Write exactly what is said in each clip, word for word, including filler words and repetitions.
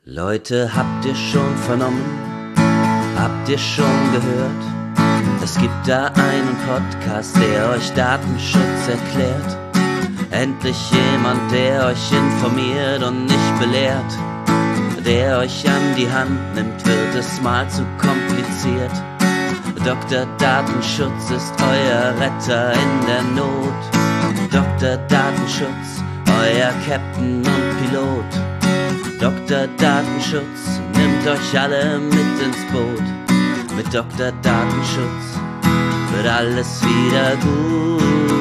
Leute, habt ihr schon vernommen? Habt ihr schon gehört? Es gibt da einen Podcast, der euch Datenschutz erklärt. Endlich jemand, der euch informiert und nicht belehrt. Der euch an die Hand nimmt, wird es mal zu kompliziert. Doktor Datenschutz ist euer Retter in der Not. Doktor Datenschutz, euer Captain und Pilot. Doktor Datenschutz nimmt euch alle mit ins Boot. Mit Doktor Datenschutz wird alles wieder gut.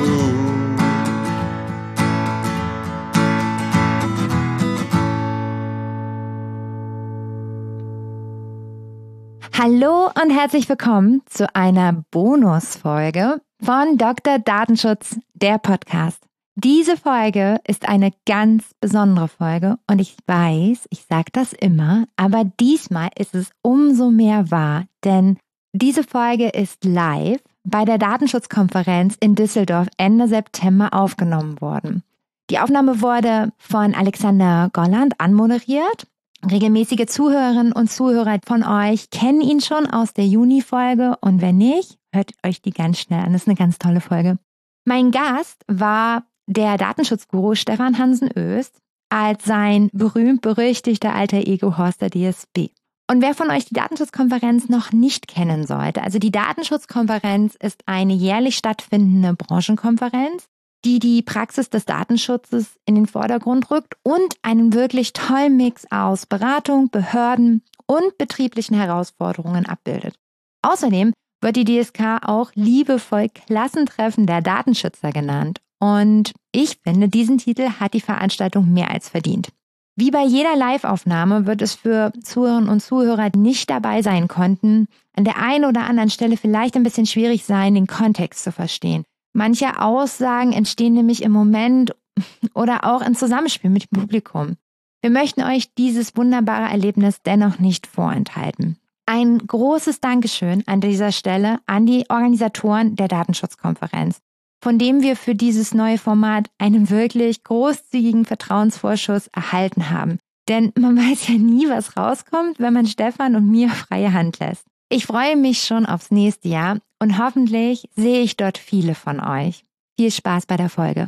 Hallo und herzlich willkommen zu einer Bonusfolge von Doktor Datenschutz, der Podcast. Diese Folge ist eine ganz besondere Folge und ich weiß, ich sage das immer, aber diesmal ist es umso mehr wahr, denn diese Folge ist live bei der Datenschutzkonferenz in Düsseldorf Ende September aufgenommen worden. Die Aufnahme wurde von Alexander Golland anmoderiert. Regelmäßige Zuhörerinnen und Zuhörer von euch kennen ihn schon aus der Juni-Folge und wenn nicht, hört euch die ganz schnell an. Das ist eine ganz tolle Folge. Mein Gast war der Datenschutzguru Stefan Hansen-Oest als sein berühmt-berüchtigter alter Ego Horster D S B. Und wer von euch die Datenschutzkonferenz noch nicht kennen sollte, also die Datenschutzkonferenz ist eine jährlich stattfindende Branchenkonferenz, die die Praxis des Datenschutzes in den Vordergrund rückt und einen wirklich tollen Mix aus Beratung, Behörden und betrieblichen Herausforderungen abbildet. Außerdem wird die D S K auch liebevoll Klassentreffen der Datenschützer genannt. Und ich finde, diesen Titel hat die Veranstaltung mehr als verdient. Wie bei jeder Live-Aufnahme wird es für Zuhörerinnen und Zuhörer, die nicht dabei sein konnten, an der einen oder anderen Stelle vielleicht ein bisschen schwierig sein, den Kontext zu verstehen. Manche Aussagen entstehen nämlich im Moment oder auch im Zusammenspiel mit dem Publikum. Wir möchten euch dieses wunderbare Erlebnis dennoch nicht vorenthalten. Ein großes Dankeschön an dieser Stelle an die Organisatoren der Datenschutzkonferenz, von dem wir für dieses neue Format einen wirklich großzügigen Vertrauensvorschuss erhalten haben. Denn man weiß ja nie, was rauskommt, wenn man Stefan und mir freie Hand lässt. Ich freue mich schon aufs nächste Jahr und hoffentlich sehe ich dort viele von euch. Viel Spaß bei der Folge.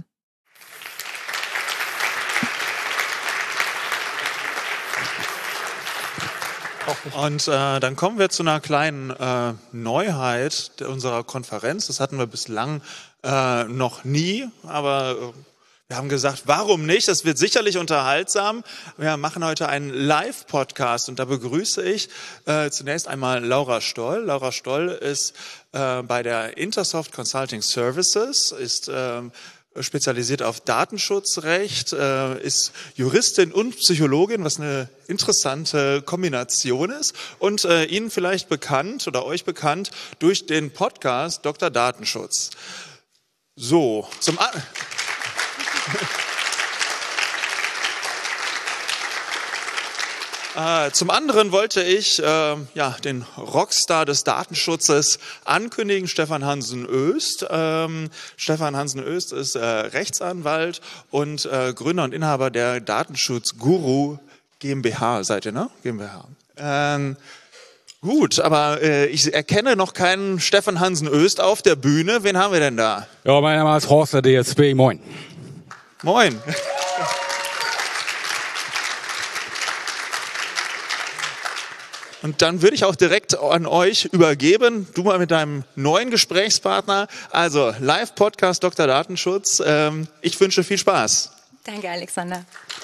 Und äh, dann kommen wir zu einer kleinen äh, Neuheit unserer Konferenz. Das hatten wir bislang äh, noch nie, aber äh, wir haben gesagt, warum nicht? Das wird sicherlich unterhaltsam. Wir machen heute einen Live-Podcast und da begrüße ich äh, zunächst einmal Laura Stoll. Laura Stoll ist äh, bei der Intersoft Consulting Services, ist äh, spezialisiert auf Datenschutzrecht, äh, ist Juristin und Psychologin, was eine interessante Kombination ist und äh, Ihnen vielleicht bekannt oder euch bekannt durch den Podcast Doktor Datenschutz. So, zum A Äh, zum anderen wollte ich äh, ja, den Rockstar des Datenschutzes ankündigen, Stefan Hansen-Oest. Ähm, Stefan Hansen-Oest ist äh, Rechtsanwalt und äh, Gründer und Inhaber der Datenschutzguru GmbH. Seid ihr, ne? GmbH. Ähm, gut, aber äh, ich erkenne noch keinen Stefan Hansen-Oest auf der Bühne. Wen haben wir denn da? Ja, mein Name ist Horster D S B. Moin. Moin. Und dann würde ich auch direkt an euch übergeben, du mal mit deinem neuen Gesprächspartner, also Live-Podcast Doktor Datenschutz. Ähm, ich wünsche viel Spaß. Danke, Alexander.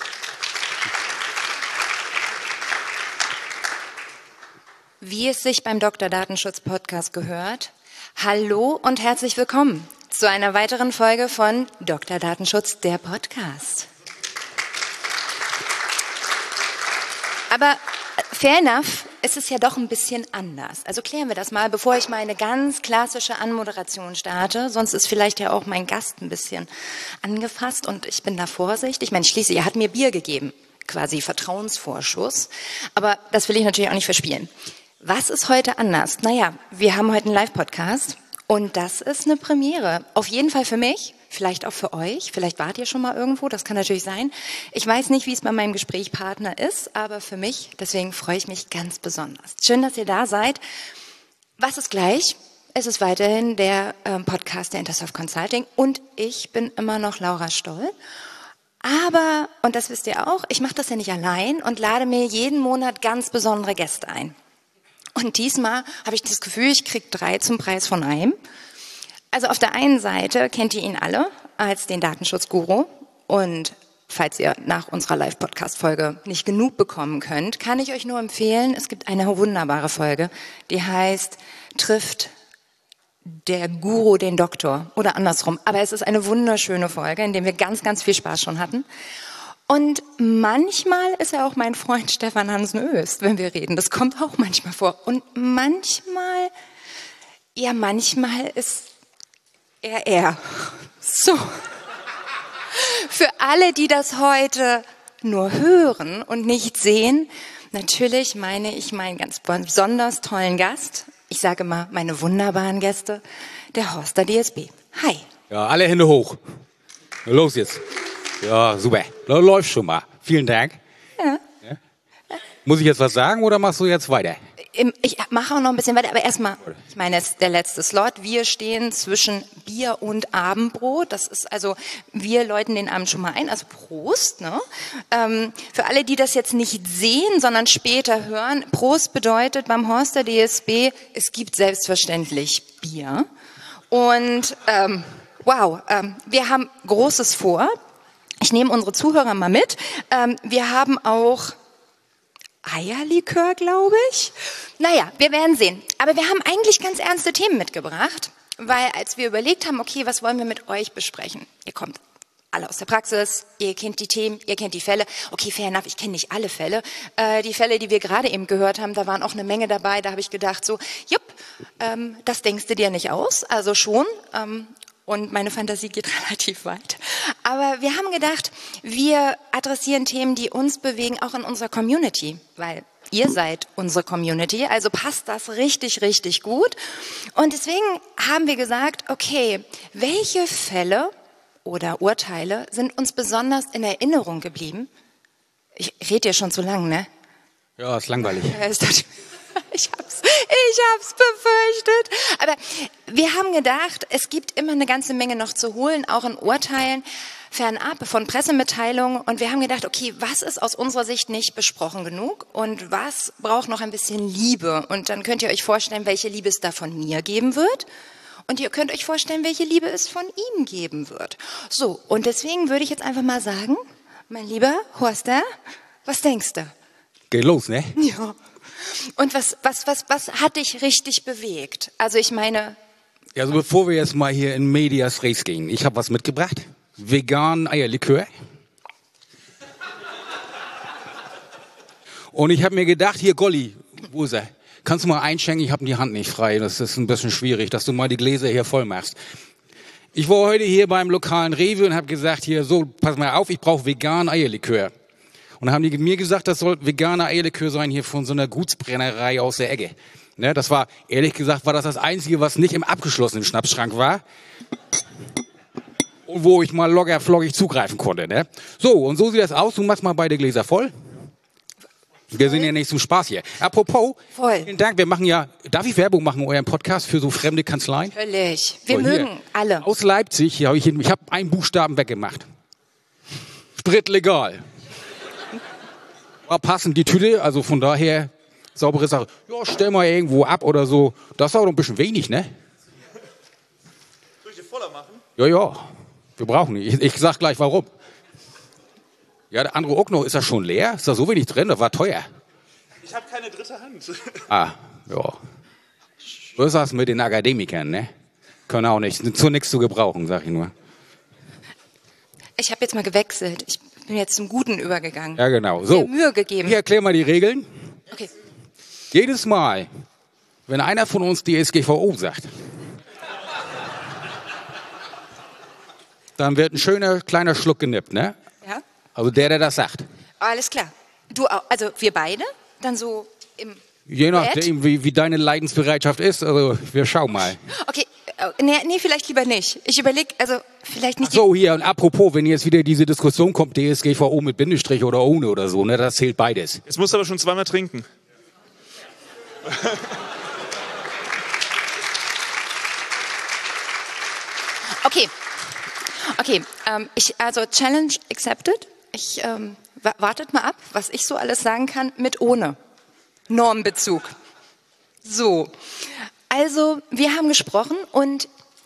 Wie es sich beim Doktor Datenschutz Podcast gehört, hallo und herzlich willkommen zu einer weiteren Folge von Doktor Datenschutz, der Podcast. Aber fair enough, es ist ja doch ein bisschen anders. Also klären wir das mal, bevor ich meine ganz klassische Anmoderation starte. Sonst ist vielleicht ja auch mein Gast ein bisschen angefasst und ich bin da vorsichtig. Ich meine, schließlich, er hat mir Bier gegeben, quasi Vertrauensvorschuss. Aber das will ich natürlich auch nicht verspielen. Was ist heute anders? Naja, wir haben heute einen Live-Podcast und das ist eine Premiere. Auf jeden Fall für mich, Vielleicht auch für euch. Vielleicht wart ihr schon mal irgendwo. Das kann natürlich sein. Ich weiß nicht, wie es bei meinem Gesprächspartner ist, aber für mich, deswegen freue ich mich ganz besonders. Schön, dass ihr da seid. Was ist gleich? Es ist weiterhin der ähm, Podcast der Intersoft Consulting und ich bin immer noch Laura Stoll. Aber, und das wisst ihr auch, ich mache das ja nicht allein und lade mir jeden Monat ganz besondere Gäste ein. Und diesmal habe ich das Gefühl, ich kriege drei zum Preis von einem. Also auf der einen Seite kennt ihr ihn alle als den Datenschutzguru. Und falls ihr nach unserer Live-Podcast-Folge nicht genug bekommen könnt, kann ich euch nur empfehlen, es gibt eine wunderbare Folge, die heißt Trifft der Guru den Doktor oder andersrum. Aber es ist eine wunderschöne Folge, in der wir ganz, ganz viel Spaß schon hatten. Und manchmal ist er auch mein Freund Stefan Hansen-Öst, wenn wir reden. Das kommt auch manchmal vor. Und manchmal, ja, manchmal ist er er. So. Für alle, die das heute nur hören und nicht sehen, natürlich meine ich meinen ganz besonders tollen Gast. Ich sage mal, meine wunderbaren Gäste, der Horster D S B. Hi. Ja, alle Hände hoch. Los jetzt. Ja, super. Läuft schon mal. Vielen Dank. Ja. Ja. Muss ich jetzt was sagen oder machst du jetzt weiter? Ich mache auch noch ein bisschen weiter, aber erstmal, ich meine, es ist der letzte Slot. Wir stehen zwischen Bier und Abendbrot. Das ist also, wir läuten den Abend schon mal ein, also Prost. Ne? Ähm, für alle, die das jetzt nicht sehen, sondern später hören, Prost bedeutet beim Horster D S B, es gibt selbstverständlich Bier. Und ähm, wow, ähm, wir haben Großes vor. Ich nehme unsere Zuhörer mal mit. Ähm, wir haben auch Eierlikör, glaube ich. Naja, wir werden sehen. Aber wir haben eigentlich ganz ernste Themen mitgebracht, weil als wir überlegt haben, okay, was wollen wir mit euch besprechen? Ihr kommt alle aus der Praxis, ihr kennt die Themen, ihr kennt die Fälle. Okay, fair enough, ich kenne nicht alle Fälle. Äh, die Fälle, die wir gerade eben gehört haben, da waren auch eine Menge dabei. Da habe ich gedacht so, jupp, ähm, das denkst du dir nicht aus. Also schon. Ähm, Und meine Fantasie geht relativ weit. Aber wir haben gedacht, wir adressieren Themen, die uns bewegen, auch in unserer Community. Weil ihr seid unsere Community, also passt das richtig, richtig gut. Und deswegen haben wir gesagt, okay, welche Fälle oder Urteile sind uns besonders in Erinnerung geblieben? Ich rede ja schon zu lang, ne? Ja, ist langweilig. Ich hab's, ich hab's befürchtet. Aber wir haben gedacht, es gibt immer eine ganze Menge noch zu holen, auch in Urteilen, fernab von Pressemitteilungen. Und wir haben gedacht, okay, was ist aus unserer Sicht nicht besprochen genug und was braucht noch ein bisschen Liebe? Und dann könnt ihr euch vorstellen, welche Liebe es da von mir geben wird. Und ihr könnt euch vorstellen, welche Liebe es von ihm geben wird. So, und deswegen würde ich jetzt einfach mal sagen, mein lieber Horster, was denkst du? Geht los, ne? Ja. Und was, was, was, was hat dich richtig bewegt? Also ich meine... Ja, also bevor wir jetzt mal hier in Medias Res gehen, ich habe was mitgebracht. Vegan Eierlikör. Und ich habe mir gedacht, hier Golli, wo ist er? Kannst du mal einschenken? Ich habe die Hand nicht frei. Das ist ein bisschen schwierig, dass du mal die Gläser hier voll machst. Ich war heute hier beim lokalen Rewe und habe gesagt, hier so, pass mal auf, ich brauche vegan Eierlikör. Und dann haben die mir gesagt, das soll veganer Eierlikör sein hier von so einer Gutsbrennerei aus der Ecke. Ne, das war, ehrlich gesagt, war das das Einzige, was nicht im abgeschlossenen Schnapsschrank war. Und wo ich mal locker flockig zugreifen konnte. Ne? So, und so sieht das aus. Du machst mal beide Gläser voll. Wir sind ja nicht zum Spaß hier. Apropos, voll. Vielen Dank. Wir machen ja, darf ich Werbung machen in eurem Podcast für so fremde Kanzleien? Völlig. Wir so, mögen hier. alle. Aus Leipzig, hier hab ich, ich habe einen Buchstaben weggemacht. Spritlegal. War passend die Tüte, also von daher saubere Sache. Ja, stell mal irgendwo ab oder so. Das ist auch ein bisschen wenig, ne? Soll ich dir voller machen? Ja, ja. Wir brauchen nicht. Ich, ich sag gleich warum. Ja, der andere auch noch. Ist das schon leer? Ist da so wenig drin? Das war teuer. Ich habe keine dritte Hand. Ah, ja. So ist das mit den Akademikern, ne? Können auch nicht. Zu nichts zu gebrauchen, sag ich nur. Ich habe jetzt mal gewechselt. Ich bin jetzt zum Guten übergegangen. Ja, genau. So. Mir Mühe gegeben. Ich erkläre mal die Regeln. Okay. Jedes Mal, wenn einer von uns die S G V O sagt, dann wird ein schöner kleiner Schluck genippt, ne? Ja. Also der, der das sagt. Alles klar. Du auch, also wir beide? Dann so im Je Duett? nachdem, wie, wie deine Leidensbereitschaft ist, also wir schauen mal. Okay, nee, nee, vielleicht lieber nicht. Ich überlege, also vielleicht nicht. Ach so, hier, und apropos, wenn jetzt wieder diese Diskussion kommt, D S G V O mit Bindestrich oder ohne oder so, ne, das zählt beides. Jetzt musst du aber schon zweimal trinken. Okay, okay, ähm, ich, also Challenge accepted. Ich, ähm, wartet mal ab, was ich so alles sagen kann mit ohne Normbezug. So, also wir haben gesprochen und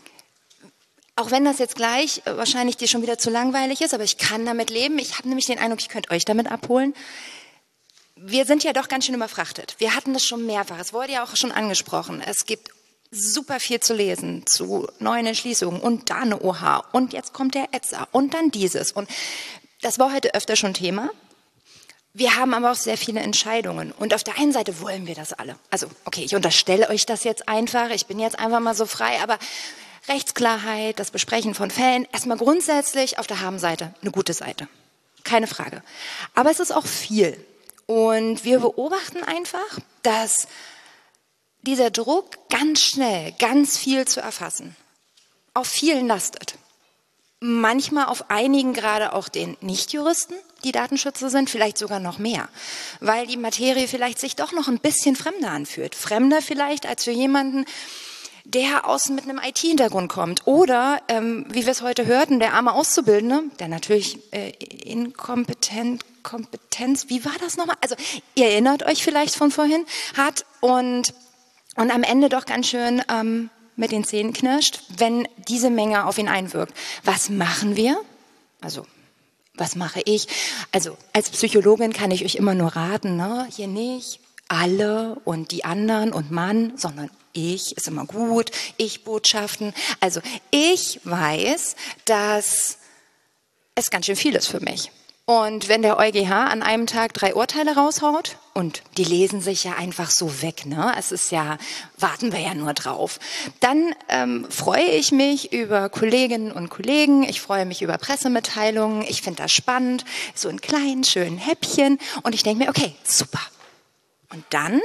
auch wenn das jetzt gleich wahrscheinlich dir schon wieder zu langweilig ist, aber ich kann damit leben. Ich habe nämlich den Eindruck, ich könnte euch damit abholen. Wir sind ja doch ganz schön überfrachtet. Wir hatten das schon mehrfach. Es wurde ja auch schon angesprochen. Es gibt super viel zu lesen zu neuen Entschließungen und da eine O H und jetzt kommt der E Z A und dann dieses. Und das war heute öfter schon Thema. Wir haben aber auch sehr viele Entscheidungen. Und auf der einen Seite wollen wir das alle. Also, okay, ich unterstelle euch das jetzt einfach. Ich bin jetzt einfach mal so frei. Aber Rechtsklarheit, das Besprechen von Fällen, erstmal grundsätzlich auf der Habenseite eine gute Seite. Keine Frage. Aber es ist auch viel. Und wir beobachten einfach, dass dieser Druck, ganz schnell, ganz viel zu erfassen, auf vielen lastet. Manchmal auf einigen, gerade auch den Nichtjuristen, die Datenschützer sind, vielleicht sogar noch mehr, weil die Materie vielleicht sich doch noch ein bisschen fremder anfühlt. Fremder vielleicht als für jemanden, der außen mit einem I T-Hintergrund kommt. Oder, ähm, wie wir es heute hörten, der arme Auszubildende, der natürlich äh, inkompetent, Kompetenz, wie war das nochmal? Also ihr erinnert euch vielleicht von vorhin, hat und, und am Ende doch ganz schön ähm, mit den Zähnen knirscht, wenn diese Menge auf ihn einwirkt. Was machen wir? Also, was mache ich? Also, als Psychologin kann ich euch immer nur raten, ne? Hier nicht alle und die anderen und Mann, sondern ich ist immer gut, Ich-Botschaften. Also, ich weiß, dass es ganz schön viel ist für mich. Und wenn der EuGH an einem Tag drei Urteile raushaut, und die lesen sich ja einfach so weg, ne? Es ist ja, warten wir ja nur drauf. Dann ähm, freue ich mich über Kolleginnen und Kollegen, ich freue mich über Pressemitteilungen, ich finde das spannend, so in kleinen, schönen Häppchen. Und ich denke mir, okay, super. Und dann,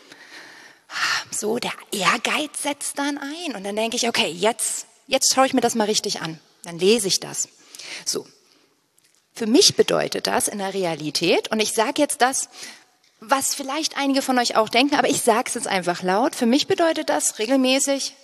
so der Ehrgeiz setzt dann ein. Und dann denke ich, okay, jetzt, jetzt schaue ich mir das mal richtig an. Dann lese ich das. So. Für mich bedeutet das in der Realität, und ich sage jetzt das, was vielleicht einige von euch auch denken, aber ich sage es jetzt einfach laut, für mich bedeutet das regelmäßig,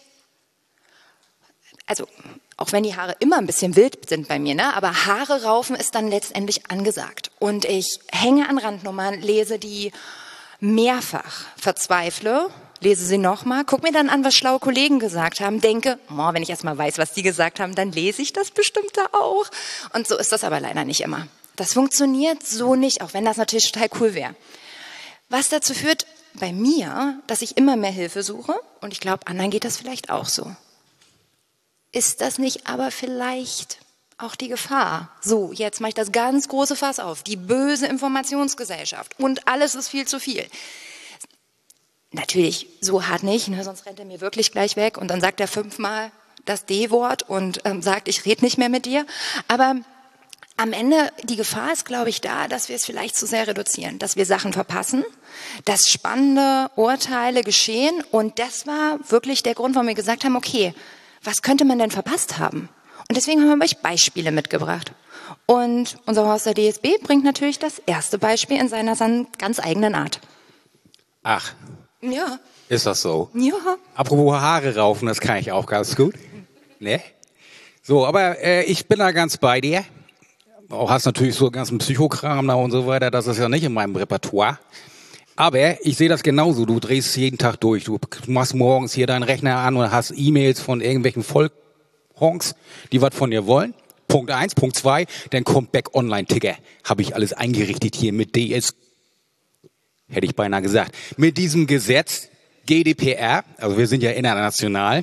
also auch wenn die Haare immer ein bisschen wild sind bei mir, ne, aber Haare raufen ist dann letztendlich angesagt. Und ich hänge an Randnummern, lese die mehrfach, verzweifle, lese sie nochmal, guck mir dann an, was schlaue Kollegen gesagt haben, denke, oh, wenn ich erst mal weiß, was die gesagt haben, dann lese ich das bestimmt da auch. Und so ist das aber leider nicht immer. Das funktioniert so nicht, auch wenn das natürlich total cool wäre. Was dazu führt bei mir, dass ich immer mehr Hilfe suche, und ich glaube, anderen geht das vielleicht auch so. Ist das nicht aber vielleicht auch die Gefahr? So, jetzt mache ich das ganz große Fass auf, die böse Informationsgesellschaft und alles ist viel zu viel. Natürlich so hart nicht, ne, sonst rennt er mir wirklich gleich weg und dann sagt er fünfmal das D-Wort und ähm, sagt, ich rede nicht mehr mit dir. Aber am Ende, die Gefahr ist, glaube ich, da, dass wir es vielleicht zu sehr reduzieren, dass wir Sachen verpassen, dass spannende Urteile geschehen. Und das war wirklich der Grund, warum wir gesagt haben, okay, was könnte man denn verpasst haben? Und deswegen haben wir euch Beispiele mitgebracht. Und unser Haus der D S B bringt natürlich das erste Beispiel in seiner ganz eigenen Art. Ach. Ja. Ist das so? Ja. Apropos Haare raufen, das kann ich auch ganz gut. Ne? So, aber äh, ich bin da ganz bei dir. Du hast natürlich so ganzen Psychokram da und so weiter, das ist ja nicht in meinem Repertoire. Aber ich sehe das genauso, du drehst jeden Tag durch. Du machst morgens hier deinen Rechner an und hast E-Mails von irgendwelchen Vollhonks, die was von dir wollen. Punkt eins, Punkt zwei, dann kommt Back Online-Ticker. Habe ich alles eingerichtet hier mit D S G. Hätte ich beinahe gesagt. Mit diesem Gesetz, G D P R, also wir sind ja international.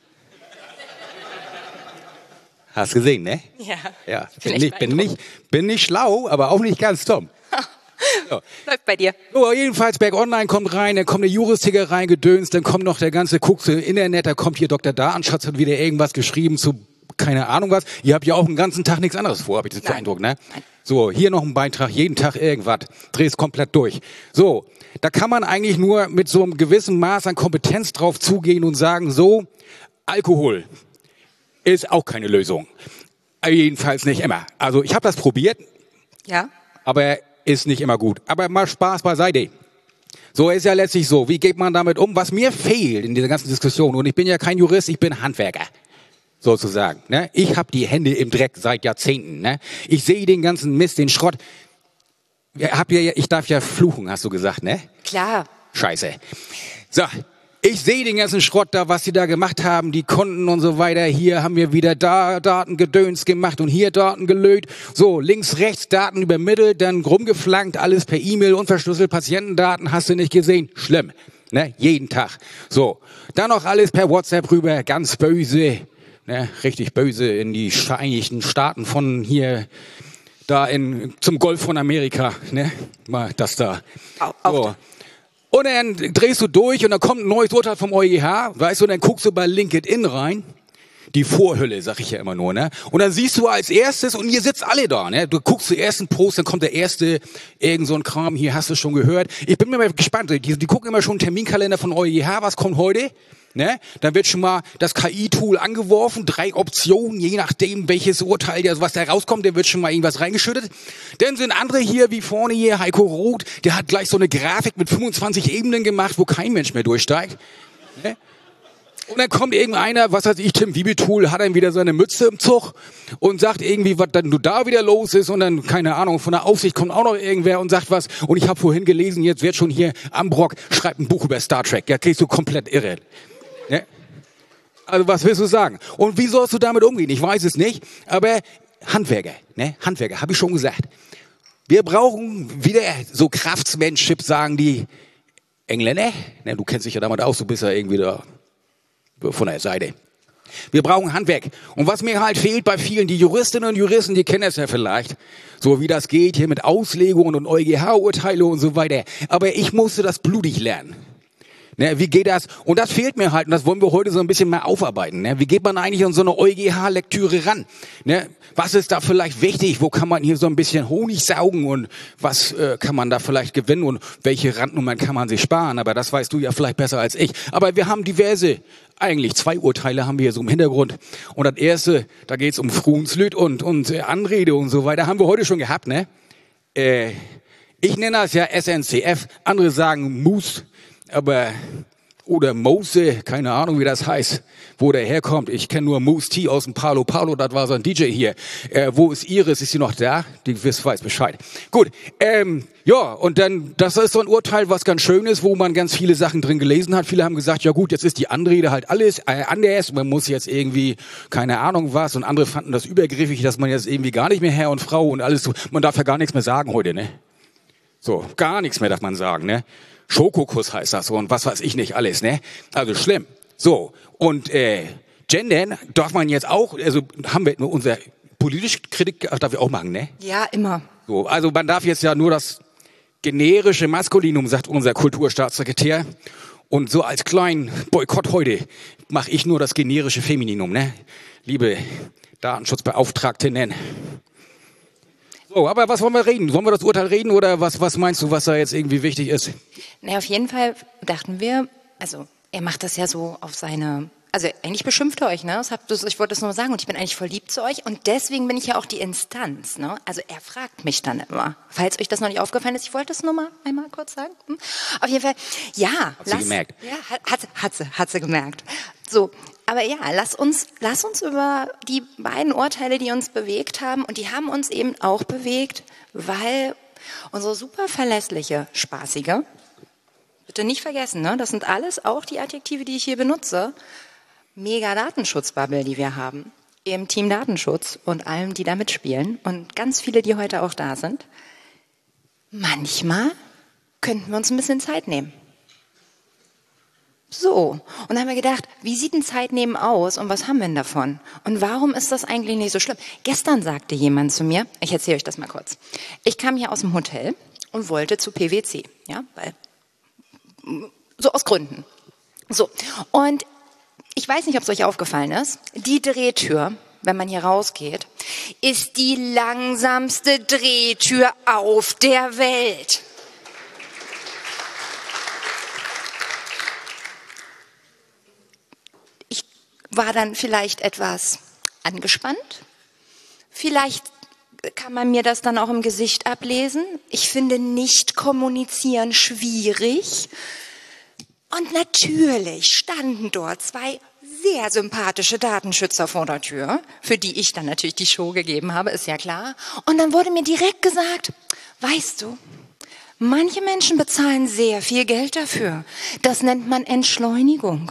Hast gesehen, ne? Ja. Ja, bin nicht, bin nicht, bin nicht schlau, aber auch nicht ganz dumm. So. Läuft bei dir. So, jedenfalls, Back Online kommt rein, dann kommt eine Juristiker reingedönst, dann kommt noch der ganze Kucks im Internet, da kommt hier Doktor Datenschutz, hat wieder irgendwas geschrieben zu keine Ahnung was. Ihr habt ja auch den ganzen Tag nichts anderes vor, habe ich den Eindruck, ne? Nein. So, hier noch ein Beitrag, jeden Tag irgendwas, drehst komplett durch. So, da kann man eigentlich nur mit so einem gewissen Maß an Kompetenz drauf zugehen und sagen, so, Alkohol ist auch keine Lösung. Jedenfalls nicht immer. Also ich habe das probiert, Ja? aber ist nicht immer gut. Aber mal Spaß beiseite. So ist ja letztlich so. Wie geht man damit um? Was mir fehlt in dieser ganzen Diskussion, und ich bin ja kein Jurist, ich bin Handwerker, sozusagen. Ne? Ich habe die Hände im Dreck seit Jahrzehnten. Ne? Ich sehe den ganzen Mist, den Schrott. Ich, hab ja, ich darf ja fluchen, hast du gesagt, ne? Klar. Scheiße. So, ich sehe den ganzen Schrott da, was sie da gemacht haben, die Konten und so weiter. Hier haben wir wieder da Datengedöns gemacht und hier Daten gelöt. So, links, rechts Daten übermittelt, dann rumgeflankt, alles per E-Mail, unverschlüsselt, Patientendaten, hast du nicht gesehen. Schlimm, ne? Jeden Tag. So, dann noch alles per WhatsApp rüber, ganz böse, ne? Richtig böse in die Vereinigten Staaten von hier, da in, zum Golf von Amerika, ne? Mal das da. So. Und dann drehst du durch und dann kommt ein neues Urteil vom EuGH, weißt du, und dann guckst du bei LinkedIn rein. Die Vorhülle, sag ich ja immer nur, ne? Und dann siehst du als erstes, und ihr sitzt alle da, ne? Du guckst den ersten Post, dann kommt der erste, irgend so ein Kram, hier hast du schon gehört. Ich bin mir mal gespannt, die, die gucken immer schon einen Terminkalender von EuGH, was kommt heute? Ne? Dann wird schon mal das K I-Tool angeworfen, drei Optionen, je nachdem, welches Urteil, der, was da rauskommt, der wird schon mal irgendwas reingeschüttet. Dann sind andere hier, wie vorne hier, Heiko Roth, der hat gleich so eine Grafik mit fünfundzwanzig Ebenen gemacht, wo kein Mensch mehr durchsteigt. Ne? Und dann kommt irgendeiner, was weiß ich, Tim Wiebeltool, hat dann wieder seine Mütze im Zug und sagt irgendwie, was dann da wieder los ist, und dann, keine Ahnung, von der Aufsicht kommt auch noch irgendwer und sagt was, und ich habe vorhin gelesen, jetzt wird schon hier Ambrock, schreibt ein Buch über Star Trek, ja, kriegst du komplett irre. Ne? Also was willst du sagen? Und wie sollst du damit umgehen? Ich weiß es nicht, aber Handwerker, ne? Handwerker, habe ich schon gesagt. Wir brauchen wieder so Craftsmanship, sagen die Engländer. Ne, du kennst dich ja damit aus, du bist ja irgendwie da von der Seite. Wir brauchen Handwerk. Und was mir halt fehlt bei vielen, die Juristinnen und Juristen, die kennen es ja vielleicht, so wie das geht hier mit Auslegungen und EuGH-Urteile und so weiter. Aber ich musste das blutig lernen. Ne, wie geht das? Und das fehlt mir halt, und das wollen wir heute so ein bisschen mehr aufarbeiten. Ne? Wie geht man eigentlich an so eine EuGH-Lektüre ran? Ne? Was ist da vielleicht wichtig? Wo kann man hier so ein bisschen Honig saugen, und was äh, kann man da vielleicht gewinnen, und welche Randnummern kann man sich sparen? Aber das weißt du ja vielleicht besser als ich. Aber wir haben diverse, eigentlich zwei Urteile haben wir hier so im Hintergrund. Und das erste, da geht's um Fruenslüt und, und äh, Anrede und so weiter, haben wir heute schon gehabt. Ne? Äh, ich nenne das ja S N C F, andere sagen Moose. Aber, oder Mose, keine Ahnung, wie das heißt, wo der herkommt. Ich kenne nur Moose T aus dem Palo Palo, das war so ein D J hier. Äh, wo ist Iris? Ist sie noch da? Die weiß Bescheid. Gut, ähm, ja, und dann, das ist so ein Urteil, was ganz schön ist, wo man ganz viele Sachen drin gelesen hat. Viele haben gesagt, ja gut, jetzt ist die Anrede halt alles äh, anders. Man muss jetzt irgendwie, keine Ahnung was. Und andere fanden das übergriffig, dass man jetzt irgendwie gar nicht mehr Herr und Frau und alles so. Man darf ja gar nichts mehr sagen heute, ne? So, gar nichts mehr darf man sagen, ne? Schokokuss heißt das so und was weiß ich nicht alles, ne? Also schlimm. So, und äh, gendern darf man jetzt auch, also haben wir nur unser politische Kritik, darf wir auch machen, ne? Ja, immer. So, also man darf jetzt ja nur das generische Maskulinum, sagt unser Kulturstaatssekretär. Und so als kleinen Boykott heute mache ich nur das generische Femininum, ne? Liebe Datenschutzbeauftragtinnen. So, aber was wollen wir reden? Wollen wir das Urteil reden, oder was, was meinst du, was da jetzt irgendwie wichtig ist? Na, auf jeden Fall dachten wir, also er macht das ja so auf seine, also eigentlich beschimpft er euch, ne? Das hab, das, ich wollte das nur sagen, und ich bin eigentlich voll lieb zu euch, und deswegen bin ich ja auch die Instanz, ne? Also er fragt mich dann immer, falls euch das noch nicht aufgefallen ist, ich wollte das nur mal einmal kurz sagen. Hm? Auf jeden Fall, ja. Hat lass, sie gemerkt. Ja, hat, hat, hat sie, hat sie gemerkt. So. Aber ja, lass uns, lass uns über die beiden Urteile, die uns bewegt haben, und die haben uns eben auch bewegt, weil unsere super verlässliche, spaßige, bitte nicht vergessen, ne, das sind alles auch die Adjektive, die ich hier benutze, mega Datenschutzbubble, die wir haben, im Team Datenschutz und allem, die da mitspielen, und ganz viele, die heute auch da sind. Manchmal könnten wir uns ein bisschen Zeit nehmen. So, und dann haben wir gedacht, wie sieht ein Zeitnehmen aus und was haben wir denn davon? Und warum ist das eigentlich nicht so schlimm? Gestern sagte jemand zu mir, ich erzähle euch das mal kurz, ich kam hier aus dem Hotel und wollte zu P W C, ja, weil, so aus Gründen. So, und ich weiß nicht, ob es euch aufgefallen ist, die Drehtür, wenn man hier rausgeht, ist die langsamste Drehtür auf der Welt. war dann vielleicht etwas angespannt. Vielleicht kann man mir das dann auch im Gesicht ablesen. Ich finde nicht kommunizieren schwierig. Und natürlich standen dort zwei sehr sympathische Datenschützer vor der Tür, für die ich dann natürlich die Show gegeben habe, ist ja klar. Und dann wurde mir direkt gesagt, weißt du, manche Menschen bezahlen sehr viel Geld dafür. Das nennt man Entschleunigung.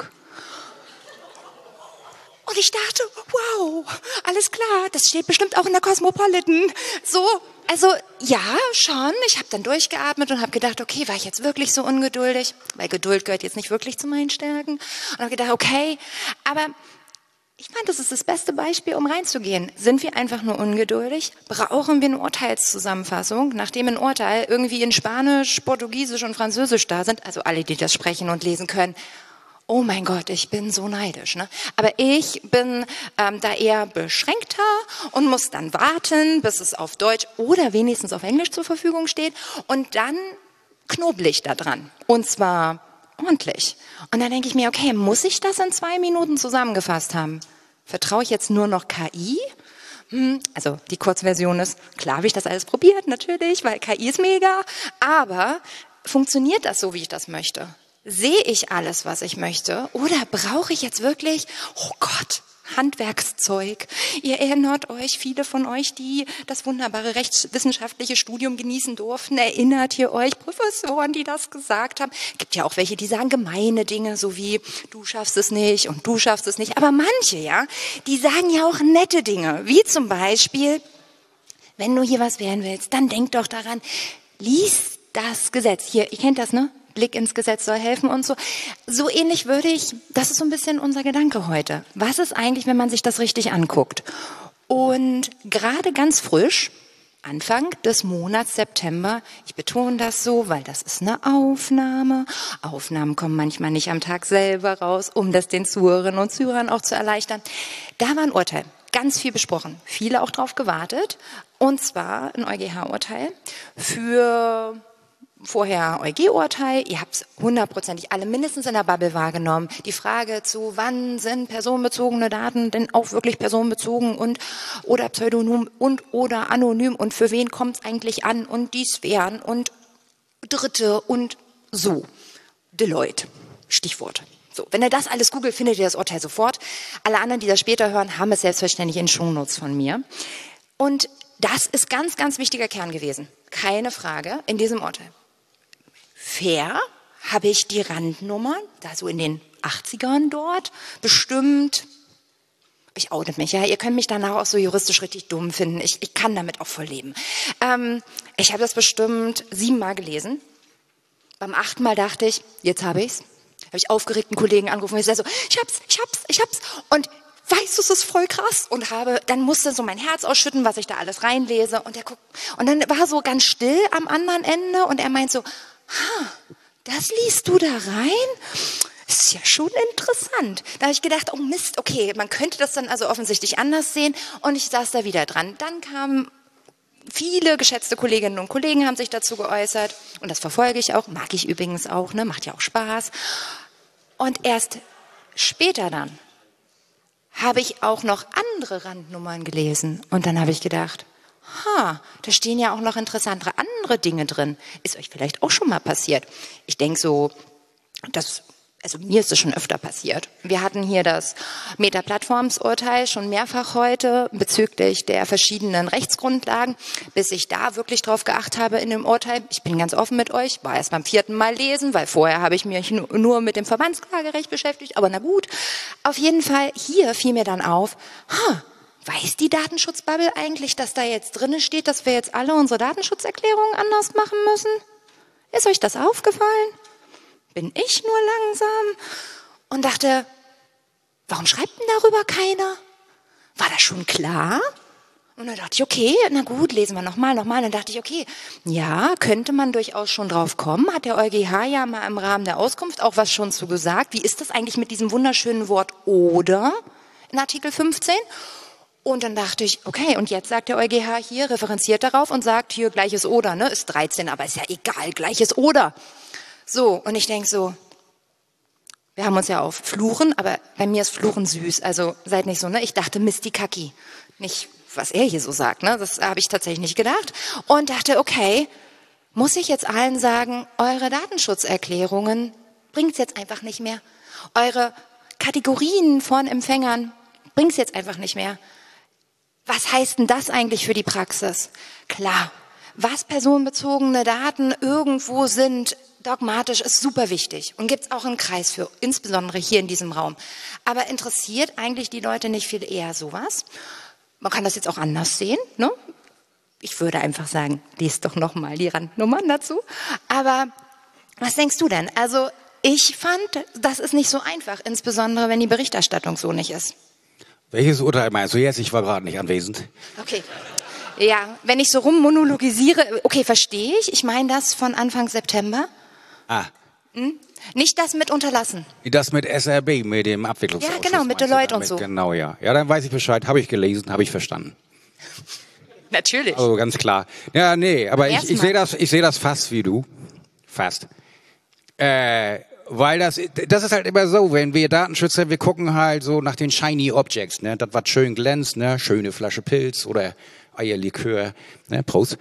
Und ich dachte, wow, alles klar, das steht bestimmt auch in der Cosmopolitan. So, also ja, schon. Ich habe dann durchgeatmet und habe gedacht, okay, war ich jetzt wirklich so ungeduldig? Weil Geduld gehört jetzt nicht wirklich zu meinen Stärken. Und habe gedacht, okay, aber ich fand, das ist das beste Beispiel, um reinzugehen. Sind wir einfach nur ungeduldig? Brauchen wir eine Urteilszusammenfassung, nachdem ein Urteil irgendwie in Spanisch, Portugiesisch und Französisch da sind, also alle, die das sprechen und lesen können? Oh mein Gott, ich bin so neidisch. Ne? Aber ich bin ähm, da eher beschränkter und muss dann warten, bis es auf Deutsch oder wenigstens auf Englisch zur Verfügung steht. Und dann knobel ich da dran. Und zwar ordentlich. Und dann denke ich mir, okay, muss ich das in zwei Minuten zusammengefasst haben? Vertraue ich jetzt nur noch K I? Hm, also die Kurzversion ist, klar habe ich das alles probiert, natürlich, weil K I ist mega. Aber funktioniert das so, wie ich das möchte? Sehe ich alles, was ich möchte? Oder brauche ich jetzt wirklich, oh Gott, Handwerkszeug? Ihr erinnert euch, viele von euch, die das wunderbare rechtswissenschaftliche Studium genießen durften, erinnert ihr euch, Professoren, die das gesagt haben? Gibt ja auch welche, die sagen gemeine Dinge, so wie du schaffst es nicht und du schaffst es nicht. Aber manche, ja, die sagen ja auch nette Dinge, wie zum Beispiel, wenn du hier was werden willst, dann denk doch daran, lies das Gesetz. Hier, ihr kennt das, ne? Blick ins Gesetz soll helfen und so. So ähnlich würde ich, das ist so ein bisschen unser Gedanke heute. Was ist eigentlich, wenn man sich das richtig anguckt? Und gerade ganz frisch, Anfang des Monats September, ich betone das so, weil das ist eine Aufnahme. Aufnahmen kommen manchmal nicht am Tag selber raus, um das den Zuhörerinnen und Zuhörern auch zu erleichtern. Da war ein Urteil, ganz viel besprochen, viele auch drauf gewartet. Und zwar ein EuGH-Urteil für... Vorher EuG-Urteil, ihr habt es hundertprozentig alle mindestens in der Bubble wahrgenommen. Die Frage zu, wann sind personenbezogene Daten denn auch wirklich personenbezogen und oder pseudonym und oder anonym und für wen kommt es eigentlich an und die Sphären und Dritte und so. Deloitte, Stichwort. So, wenn ihr das alles googelt, findet ihr das Urteil sofort. Alle anderen, die das später hören, haben es selbstverständlich in Shownotes von mir. Und das ist ganz, ganz wichtiger Kern gewesen. Keine Frage in diesem Urteil. Fair habe ich die Randnummern, da so in den achtzigern dort, bestimmt, ich oute mich, ja, ihr könnt mich danach auch so juristisch richtig dumm finden, ich, ich kann damit auch voll leben. Ähm, ich habe das bestimmt siebenmal gelesen, beim achten Mal dachte ich, jetzt habe ich's, habe ich aufgeregten Kollegen angerufen und ich sage so, ich hab's, ich hab's, ich hab's und weißt du, es ist voll krass und habe, dann musste so mein Herz ausschütten, was ich da alles reinlese und er guckt, und dann war so ganz still am anderen Ende und er meint so, ha, das liest du da rein? Ist ja schon interessant. Da habe ich gedacht, oh Mist, okay, man könnte das dann also offensichtlich anders sehen und ich saß da wieder dran. Dann kamen viele geschätzte Kolleginnen und Kollegen haben sich dazu geäußert und das verfolge ich auch, mag ich übrigens auch, ne, macht ja auch Spaß. Und erst später dann habe ich auch noch andere Randnummern gelesen und dann habe ich gedacht, ha, da stehen ja auch noch interessantere andere Dinge drin. Ist euch vielleicht auch schon mal passiert? Ich denke so, das, also mir ist das schon öfter passiert. Wir hatten hier das Meta-Plattforms-Urteil schon mehrfach heute bezüglich der verschiedenen Rechtsgrundlagen, bis ich da wirklich drauf geachtet habe in dem Urteil. Ich bin ganz offen mit euch, war erst beim vierten Mal lesen, weil vorher habe ich mich nur mit dem Verbandsklagerecht beschäftigt, aber na gut. Auf jeden Fall, hier fiel mir dann auf, ha, weiß die Datenschutzbubble eigentlich, dass da jetzt drin steht, dass wir jetzt alle unsere Datenschutzerklärungen anders machen müssen? Ist euch das aufgefallen? Bin ich nur langsam? Und dachte, warum schreibt denn darüber keiner? War das schon klar? Und dann dachte ich, okay, na gut, lesen wir nochmal, nochmal. Dann dachte ich, okay, ja, könnte man durchaus schon drauf kommen. Hat der EuGH ja mal im Rahmen der Auskunft auch was schon zu gesagt. Wie ist das eigentlich mit diesem wunderschönen Wort oder in Artikel fünfzehn? Und dann dachte ich, okay, und jetzt sagt der EuGH hier, referenziert darauf und sagt hier gleiches oder, ne, ist dreizehn, aber ist ja egal, gleiches oder. So, und ich denke so, Wir haben uns ja auf Fluchen, aber bei mir ist Fluchen süß. Also seid nicht so, ne? Ich dachte Misti Kaki. Nicht, was er hier so sagt, ne? Das habe ich tatsächlich nicht gedacht. Und dachte, okay, muss ich jetzt allen sagen, eure Datenschutzerklärungen bringt's jetzt einfach nicht mehr. Eure Kategorien von Empfängern bringt's jetzt einfach nicht mehr. Was heißt denn das eigentlich für die Praxis? Klar, was personenbezogene Daten irgendwo sind, dogmatisch ist super wichtig und gibt's auch einen Kreis für, insbesondere hier in diesem Raum. Aber interessiert eigentlich die Leute nicht viel eher sowas? Man kann das jetzt auch anders sehen, ne? Ich würde einfach sagen, lest doch noch mal die Randnummern dazu. Aber was denkst du denn? Also ich fand, das ist nicht so einfach, insbesondere wenn die Berichterstattung so nicht ist. Welches Urteil meinst du jetzt? Ich war gerade nicht anwesend. Okay. Ja, wenn ich so rummonologisiere, okay, verstehe ich. Ich meine das von Anfang September. Ah. Hm? Nicht das mit unterlassen. Das mit S R B, mit dem Abwicklungsausschuss. Ja, genau, mit Deloitte und so. Genau, ja. Ja, dann weiß ich Bescheid. Habe ich gelesen, habe ich verstanden. Natürlich. Also ganz klar. Ja, nee, aber ich, ich sehe das, ich sehe das fast wie du. Fast. Äh, weil das, das ist halt immer so, wenn wir Datenschützer, wir gucken halt so nach den shiny Objects, ne, das was schön glänzt, ne, schöne Flasche Pilz oder Eierlikör, ne, Prost.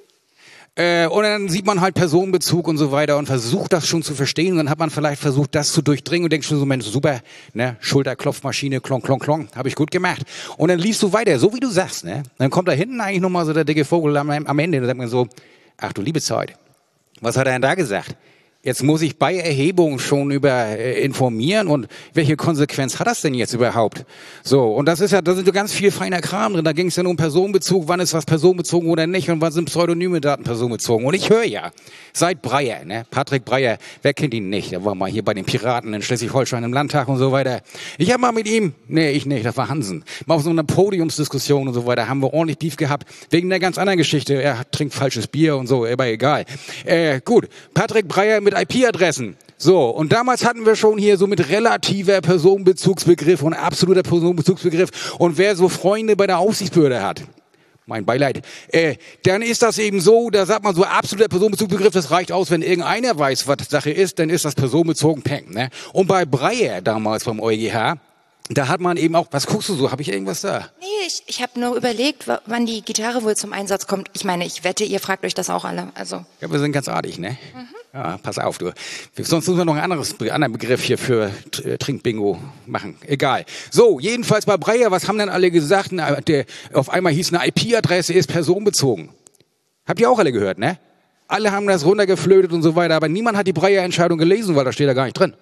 Äh, und dann sieht man halt Personenbezug und so weiter und versucht das schon zu verstehen und dann hat man vielleicht versucht, das zu durchdringen und denkt schon so, Mensch, super, ne, Schulterklopfmaschine, klong, klong, klong, habe ich gut gemacht. Und dann liest du weiter, so wie du sagst, ne, dann kommt da hinten eigentlich nochmal so der dicke Vogel am, am Ende und dann sagt man so, ach du liebe Zeit, was hat er denn da gesagt? Jetzt muss ich bei Erhebung schon über äh, informieren und welche Konsequenz hat das denn jetzt überhaupt? So, und das ist ja, da sind so ganz viel feiner Kram drin. Da ging es ja nur um Personenbezug, wann ist was personenbezogen oder nicht und wann sind pseudonyme Daten personenbezogen. Und ich höre ja, seit Breyer, ne, Patrick Breyer, wer kennt ihn nicht? Der war mal hier bei den Piraten in Schleswig-Holstein im Landtag und so weiter. Ich habe mal mit ihm, nee, ich nicht, das war Hansen, mal auf so einer Podiumsdiskussion und so weiter, haben wir ordentlich Beef gehabt, wegen einer ganz anderen Geschichte. Er trinkt falsches Bier und so, aber egal. Äh, gut, Patrick Breyer mit I P-Adressen. So, und damals hatten wir schon hier so mit relativer Personenbezugsbegriff und absoluter Personenbezugsbegriff und wer so Freunde bei der Aufsichtsbehörde hat, mein Beileid, äh, dann ist das eben so, da sagt man so absoluter Personenbezugsbegriff, das reicht aus, wenn irgendeiner weiß, was Sache ist, dann ist das personenbezogen Peng, ne? Und bei Breyer damals beim EuGH, da hat man eben auch, was guckst du so, habe ich irgendwas da? Nee, ich, ich habe nur überlegt, wann die Gitarre wohl zum Einsatz kommt. Ich meine, ich wette, ihr fragt euch das auch alle. Also. Ja, wir sind ganz artig, ne? Mhm. Ja, pass auf, du. Sonst müssen wir noch einen anderes, anderen Begriff hier für Trinkbingo machen. Egal. So, jedenfalls bei Breyer, was haben denn alle gesagt? Na, der, auf einmal hieß eine I P-Adresse ist personenbezogen. Habt ihr auch alle gehört, ne? Alle haben das runtergeflötet und so weiter, aber niemand hat die Breyer-Entscheidung gelesen, weil da steht da gar nicht drin.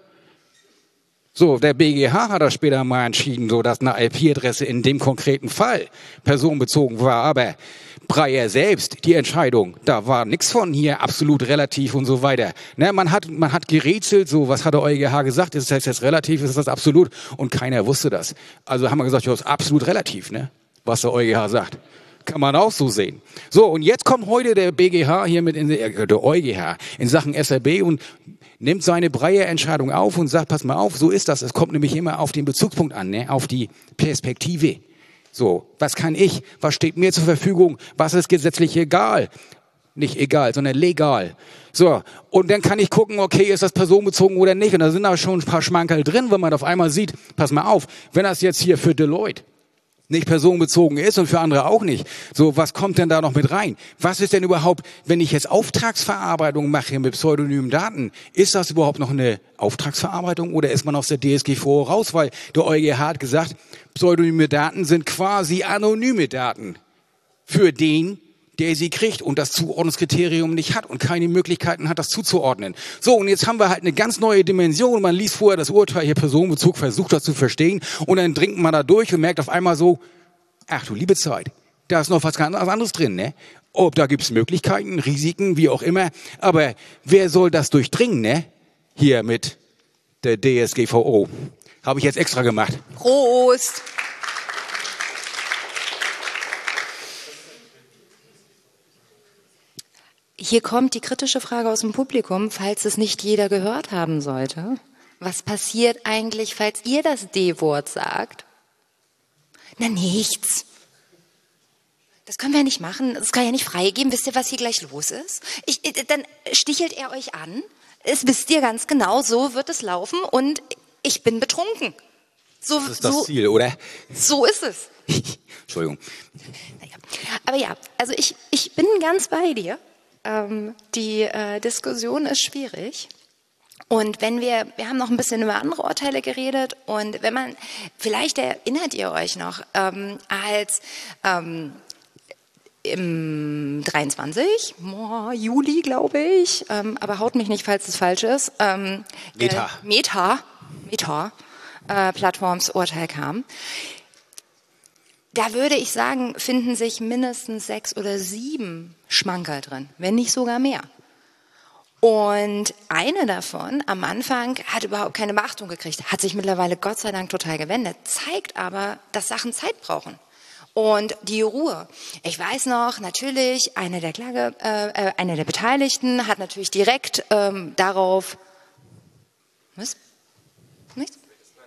So, der B G H hat das später mal entschieden, so dass eine I P-Adresse in dem konkreten Fall personenbezogen war, aber Breyer selbst, die Entscheidung, da war nichts von hier absolut relativ und so weiter. Ne, man hat, man hat gerätselt, so, was hat der EuGH gesagt, ist das jetzt relativ, ist das absolut? Und keiner wusste das. Also haben wir gesagt, ja, das ist absolut relativ, ne, was der EuGH sagt. Kann man auch so sehen. So, und jetzt kommt heute der B G H hier mit in der, der EuGH in Sachen S R B und nimmt seine Breyer-Entscheidung auf und sagt, pass mal auf, so ist das. Es kommt nämlich immer auf den Bezugspunkt an, ne? Auf die Perspektive. So, was kann ich? Was steht mir zur Verfügung? Was ist gesetzlich egal? Nicht egal, sondern legal. So, und dann kann ich gucken, okay, ist das personenbezogen oder nicht? Und da sind aber schon ein paar Schmankerl drin, wenn man auf einmal sieht, pass mal auf, wenn das jetzt hier für Deloitte nicht personenbezogen ist und für andere auch nicht. So, was kommt denn da noch mit rein? Was ist denn überhaupt, wenn ich jetzt Auftragsverarbeitung mache mit pseudonymen Daten, ist das überhaupt noch eine Auftragsverarbeitung oder ist man aus der D S G V O raus? Weil der EuGH hat gesagt, pseudonyme Daten sind quasi anonyme Daten für den, der sie kriegt und das Zuordnungskriterium nicht hat und keine Möglichkeiten hat, das zuzuordnen. So, und jetzt haben wir halt eine ganz neue Dimension. Man liest vorher das Urteil, hier Personenbezug, versucht das zu verstehen und dann dringt man da durch und merkt auf einmal so, ach du liebe Zeit, da ist noch was ganz anderes drin, ne? Ob da gibt's Möglichkeiten, Risiken, wie auch immer, aber wer soll das durchdringen, ne? Hier mit der D S G V O. Habe ich jetzt extra gemacht. Prost! Hier kommt die kritische Frage aus dem Publikum, falls es nicht jeder gehört haben sollte. Was passiert eigentlich, falls ihr das D-Wort sagt? Na, nichts. Das können wir nicht machen. Das kann ja nicht freigeben. Wisst ihr, was hier gleich los ist? Ich, dann stichelt er euch an. Es wisst ihr ganz genau, so wird es laufen. Und ich bin betrunken. So, Das ist das so, Ziel, oder? So ist es. Entschuldigung. Naja. Aber ja, also ich, ich bin ganz bei dir. Ähm, die äh, Diskussion ist schwierig. Und wenn wir, wir haben noch ein bisschen über andere Urteile geredet und wenn man, vielleicht erinnert ihr euch noch, ähm, als ähm, im dreiundzwanzig, oh, Juli glaube ich, ähm, aber haut mich nicht, falls es falsch ist, ähm, Meta. Äh, Meta, Meta äh, Plattformsurteil kam. Da würde ich sagen, finden sich mindestens sechs oder sieben Schmankerl drin, wenn nicht sogar mehr. Und eine davon am Anfang hat überhaupt keine Beachtung gekriegt, hat sich mittlerweile Gott sei Dank total gewendet, zeigt aber, dass Sachen Zeit brauchen. Und die Ruhe. Ich weiß noch, natürlich, eine der Klage, äh, eine der Beteiligten hat natürlich direkt ähm, darauf, was? Nichts?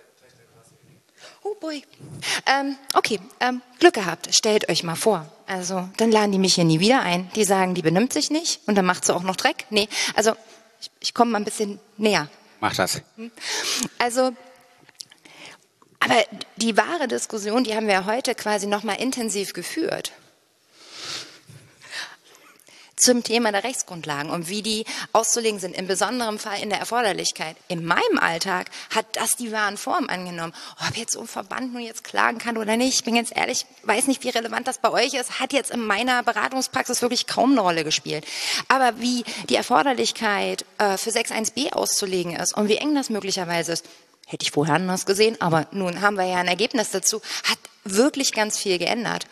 Oh boy. Ähm, okay, ähm, Glück gehabt. Stellt euch mal vor. Also, dann laden die mich hier nie wieder ein. Die sagen, die benimmt sich nicht und dann macht sie auch noch Dreck. Nee, also, ich, ich komme mal ein bisschen näher. Mach das. Also, aber die wahre Diskussion, die haben wir heute quasi nochmal intensiv geführt. Zum Thema der Rechtsgrundlagen und wie die auszulegen sind, im besonderen Fall in der Erforderlichkeit. In meinem Alltag hat das die wahren Formen angenommen. Ob jetzt so ein Verband nun jetzt klagen kann oder nicht, ich bin ganz ehrlich, weiß nicht, wie relevant das bei euch ist, hat jetzt in meiner Beratungspraxis wirklich kaum eine Rolle gespielt. Aber wie die Erforderlichkeit äh, für sechs eins b auszulegen ist und wie eng das möglicherweise ist, hätte ich vorher anders gesehen, aber nun haben wir ja ein Ergebnis dazu, hat wirklich ganz viel geändert.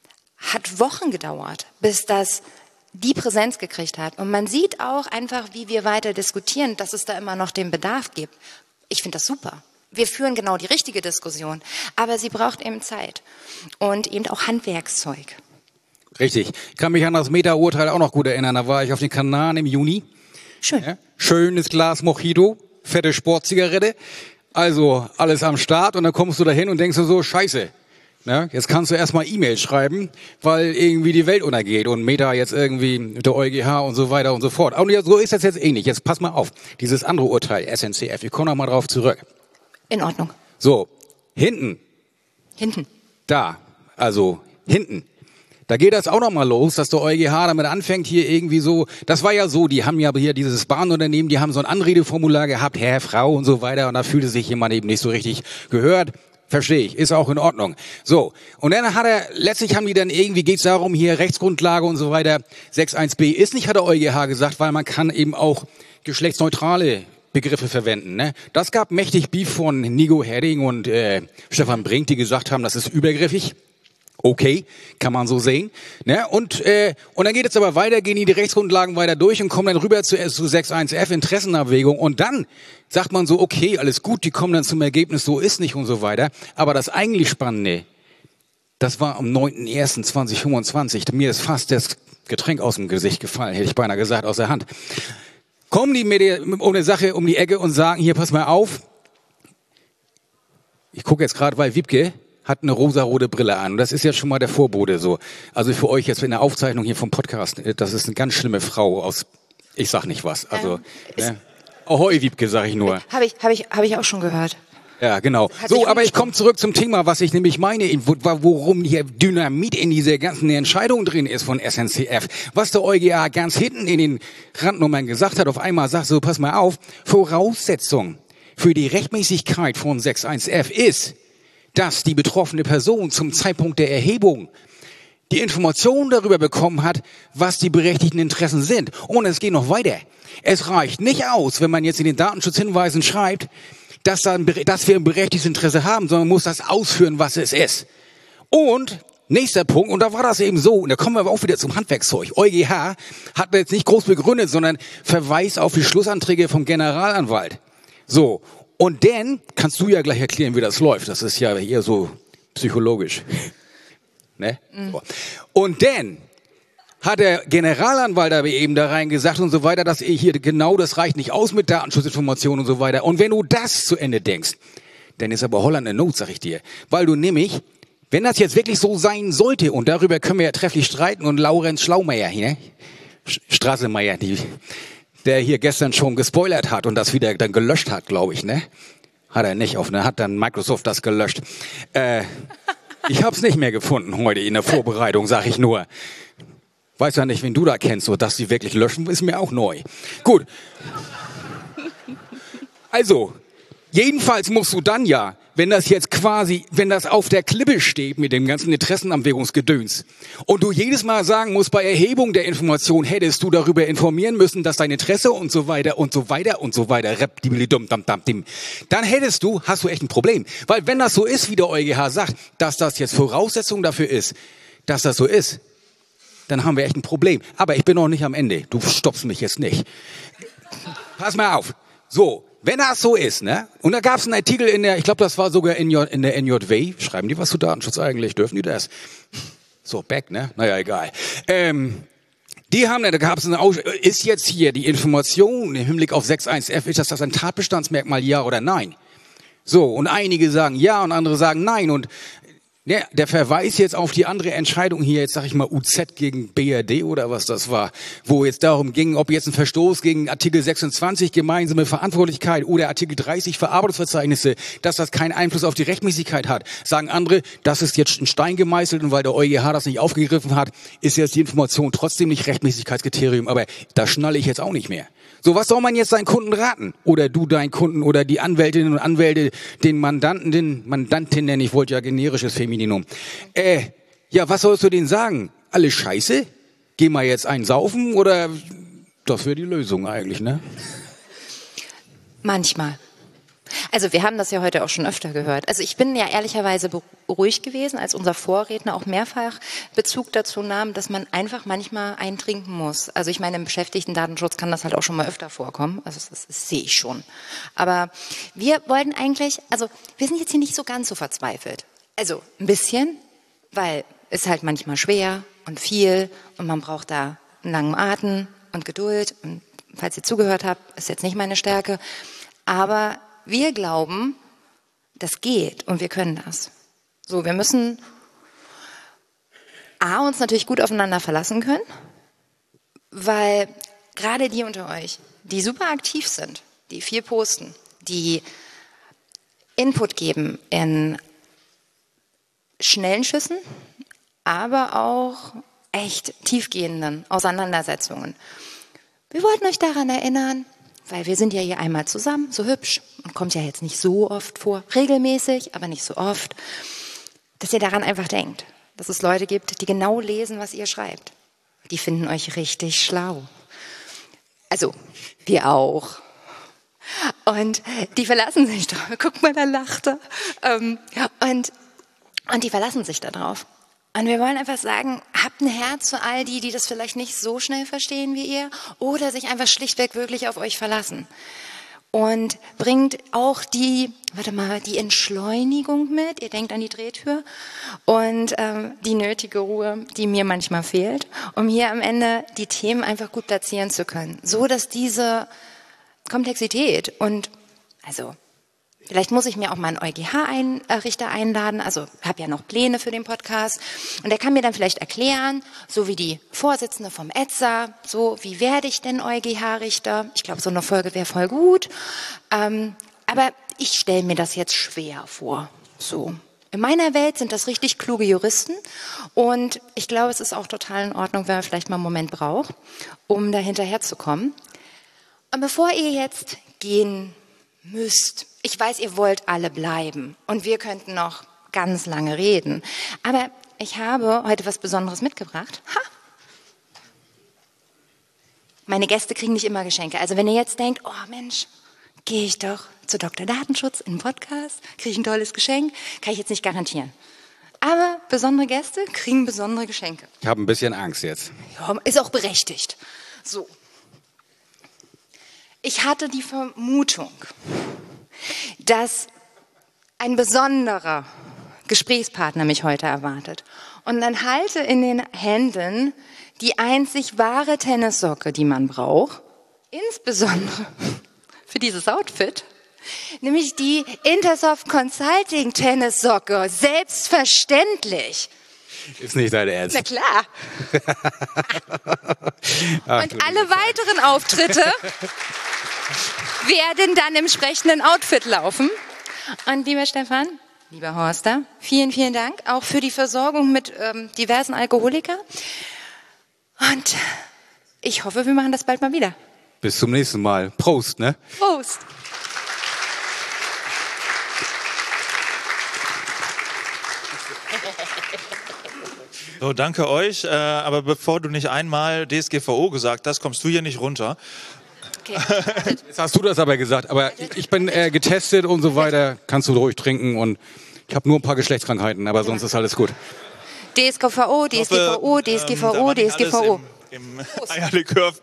Hat Wochen gedauert, bis das die Präsenz gekriegt hat. Und man sieht auch einfach, wie wir weiter diskutieren, dass es da immer noch den Bedarf gibt. Ich finde das super. Wir führen genau die richtige Diskussion, aber sie braucht eben Zeit und eben auch Handwerkszeug. Richtig. Ich kann mich an das Meta-Urteil auch noch gut erinnern. Da war ich auf den Kanaren im Juni. Schön. Ja, schönes Glas Mojito, fette Sportzigarette. Also alles am Start und dann kommst du dahin und denkst du so, scheiße. Ja, jetzt kannst du erstmal E-Mail schreiben, weil irgendwie die Welt untergeht und Meta jetzt irgendwie mit der EuGH und so weiter und so fort. Und so ist das jetzt ähnlich. Jetzt pass mal auf. Dieses andere Urteil, S N C F, ich komme noch mal drauf zurück. In Ordnung. So, hinten. Hinten. Da, also hinten. Da geht das auch noch mal los, dass der EuGH damit anfängt, hier irgendwie so, das war ja so, die haben ja hier dieses Bahnunternehmen, die haben so ein Anredeformular gehabt, Herr, Frau und so weiter, und da fühlte sich jemand eben nicht so richtig gehört. Verstehe ich, ist auch in Ordnung. So, und dann hat er, letztlich haben die dann irgendwie, geht's darum, hier Rechtsgrundlage und so weiter, sechs eins b ist nicht, hat der EuGH gesagt, weil man kann eben auch geschlechtsneutrale Begriffe verwenden. Ne? Das gab mächtig Beef von Nico Herding und äh, Stefan Brink, die gesagt haben, das ist übergriffig. Okay, kann man so sehen. Ne? Und, äh, und dann geht es aber weiter, gehen die Rechtsgrundlagen weiter durch und kommen dann rüber zu, zu sechs eins f, Interessenabwägung. Und dann sagt man so, okay, alles gut, die kommen dann zum Ergebnis, so ist nicht und so weiter. Aber das eigentlich Spannende, das war am neunten ersten zweitausendfünfundzwanzig. Mir ist fast das Getränk aus dem Gesicht gefallen, hätte ich beinahe gesagt, aus der Hand. Kommen die mit der, um eine Sache um die Ecke und sagen, hier, pass mal auf. Ich gucke jetzt gerade, weil Wiebke hat eine rosarote Brille an. Und das ist ja schon mal der Vorbote so. Also für euch jetzt in der Aufzeichnung hier vom Podcast, das ist eine ganz schlimme Frau aus, ich sag nicht was. Also, ähm, ne? Ahoi, Wiebke, sag ich nur. Habe ich, hab ich, hab ich auch schon gehört. Ja, genau. Hat So, sich aber ich komme zurück zum Thema, was ich nämlich meine, worum hier Dynamit in dieser ganzen Entscheidung drin ist von S N C F. Was der EuGH ganz hinten in den Randnummern gesagt hat, auf einmal sagt so, pass mal auf, Voraussetzung für die Rechtmäßigkeit von sechs eins f ist, dass die betroffene Person zum Zeitpunkt der Erhebung die Information darüber bekommen hat, was die berechtigten Interessen sind. Und es geht noch weiter. Es reicht nicht aus, wenn man jetzt in den Datenschutzhinweisen schreibt, dass, da ein, dass wir ein berechtigtes Interesse haben, sondern man muss das ausführen, was es ist. Und nächster Punkt, und da war das eben so, und da kommen wir aber auch wieder zum Handwerkszeug. EuGH hat jetzt nicht groß begründet, sondern Verweis auf die Schlussanträge vom Generalanwalt. So. Und dann kannst du ja gleich erklären, wie das läuft. Das ist ja eher so psychologisch. Ne? Mhm. Und dann hat der Generalanwalt aber eben da rein gesagt und so weiter, dass ihr hier genau, das reicht nicht aus mit Datenschutzinformationen und so weiter. Und wenn du das zu Ende denkst, dann ist aber Holland eine Not, sag ich dir. Weil du nämlich, wenn das jetzt wirklich so sein sollte, und darüber können wir ja trefflich streiten, und Laurenz Schlaumeier hier, Straßemeier, die... der hier gestern schon gespoilert hat und das wieder dann gelöscht hat, glaube ich, ne? Hat er nicht offen, hat dann Microsoft das gelöscht. Äh, ich hab's nicht mehr gefunden heute in der Vorbereitung, sag ich nur. Weiß ja nicht, wen du da kennst, so dass sie wirklich löschen, ist mir auch neu. Gut. Also, jedenfalls musst du dann ja, wenn das jetzt quasi, wenn das auf der Klippe steht mit dem ganzen Interessenabwägungsgedöns und du jedes Mal sagen musst, bei Erhebung der Information hättest du darüber informieren müssen, dass dein Interesse und so weiter und so weiter und so weiter, dann hättest du, hast du echt ein Problem. Weil wenn das so ist, wie der EuGH sagt, dass das jetzt Voraussetzung dafür ist, dass das so ist, dann haben wir echt ein Problem. Aber ich bin noch nicht am Ende. Du stoppst mich jetzt nicht. Pass mal auf. So. Wenn das so ist, ne? Und da gab es einen Artikel in der, ich glaube, das war sogar in, in der N J W. Schreiben die was zu Datenschutz eigentlich? Dürfen die das? So, back, ne? Naja, egal. Ähm, die haben, da gab es eine Aus ist jetzt hier die Information im Hinblick auf sechs Punkt eins f, ist das, das ein Tatbestandsmerkmal, ja oder nein? So, und einige sagen ja und andere sagen nein. Und der, der Verweis jetzt auf die andere Entscheidung hier, jetzt sag ich mal U Z gegen B R D oder was das war, wo jetzt darum ging, ob jetzt ein Verstoß gegen Artikel sechsundzwanzig gemeinsame Verantwortlichkeit oder Artikel dreißig Verarbeitungsverzeichnisse, dass das keinen Einfluss auf die Rechtmäßigkeit hat. Sagen andere, das ist jetzt ein Stein gemeißelt und weil der EuGH das nicht aufgegriffen hat, ist jetzt die Information trotzdem nicht Rechtmäßigkeitskriterium, aber da schnalle ich jetzt auch nicht mehr. So, was soll man jetzt seinen Kunden raten? Oder du deinen Kunden oder die Anwältinnen und Anwälte, den Mandanten, den Mandantin nennen, ich wollte ja generisches Femininum. Äh, ja, was sollst du denen sagen? Alles scheiße? Geh mal jetzt einen saufen oder das wäre die Lösung eigentlich, ne? Manchmal. Also wir haben das ja heute auch schon öfter gehört. Also ich bin ja ehrlicherweise beruhigt gewesen, als unser Vorredner auch mehrfach Bezug dazu nahm, dass man einfach manchmal eintrinken muss. Also ich meine, im Beschäftigten-Datenschutz kann das halt auch schon mal öfter vorkommen. Also das, das sehe ich schon. Aber wir wollten eigentlich, also wir sind jetzt hier nicht so ganz so verzweifelt. Also ein bisschen, weil es halt manchmal schwer und viel und man braucht da einen langen Atem und Geduld. Und falls ihr zugehört habt, ist jetzt nicht meine Stärke. Aber wir glauben, das geht und wir können das. So, wir müssen A, uns natürlich gut aufeinander verlassen können, weil gerade die unter euch, die super aktiv sind, die viel posten, die Input geben in schnellen Schüssen, aber auch echt tiefgehenden Auseinandersetzungen. Wir wollten euch daran erinnern, weil wir sind ja hier einmal zusammen, so hübsch und kommt ja jetzt nicht so oft vor, regelmäßig, aber nicht so oft, dass ihr daran einfach denkt, dass es Leute gibt, die genau lesen, was ihr schreibt. Die finden euch richtig schlau. Also, wir auch. Und die verlassen sich drauf. Guck mal, da lacht er. Und, und die verlassen sich da drauf. Und wir wollen einfach sagen, habt ein Herz für all die, die das vielleicht nicht so schnell verstehen wie ihr oder sich einfach schlichtweg wirklich auf euch verlassen. Und bringt auch die, warte mal, die Entschleunigung mit. Ihr denkt an die Drehtür und ähm, die nötige Ruhe, die mir manchmal fehlt, um hier am Ende die Themen einfach gut platzieren zu können. So, dass diese Komplexität und, also, vielleicht muss ich mir auch mal einen EuGH-Richter einladen, also habe ja noch Pläne für den Podcast. Und der kann mir dann vielleicht erklären, so wie die Vorsitzende vom E Z S A, so wie werde ich denn EuGH-Richter? Ich glaube, so eine Folge wäre voll gut. Ähm, aber ich stelle mir das jetzt schwer vor. So. In meiner Welt sind das richtig kluge Juristen. Und ich glaube, es ist auch total in Ordnung, wenn man vielleicht mal einen Moment braucht, um da hinterherzukommen. Und bevor ihr jetzt gehen müsst, ich weiß, ihr wollt alle bleiben und wir könnten noch ganz lange reden. Aber ich habe heute was Besonderes mitgebracht. Ha! Meine Gäste kriegen nicht immer Geschenke. Also wenn ihr jetzt denkt, oh Mensch, gehe ich doch zu Doktor Datenschutz in den Podcast, kriege ich ein tolles Geschenk, kann ich jetzt nicht garantieren. Aber besondere Gäste kriegen besondere Geschenke. Ich habe ein bisschen Angst jetzt. Ja, ist auch berechtigt. So. Ich hatte die Vermutung, dass ein besonderer Gesprächspartner mich heute erwartet. Und dann halte in den Händen die einzig wahre Tennissocke, die man braucht, insbesondere für dieses Outfit, nämlich die Intersoft Consulting Tennissocke, selbstverständlich. Ist nicht dein Ernst. Na klar. Ach, und alle weiteren Auftritte werden dann im entsprechenden Outfit laufen. Und lieber Stefan, lieber Horster, vielen, vielen Dank auch für die Versorgung mit ähm, diversen Alkoholikern. Und ich hoffe, wir machen das bald mal wieder. Bis zum nächsten Mal. Prost, ne? Prost. So, danke euch. Äh, aber bevor du nicht einmal D S G V O gesagt hast, kommst du hier nicht runter. Okay. Jetzt hast du das aber gesagt. Aber ich, ich bin äh, getestet und so weiter. Kannst du ruhig trinken und ich habe nur ein paar Geschlechtskrankheiten, aber sonst ist alles gut. D S G V O, D S G V O, D S G V O, D S G V O. Im, im Eierlikör.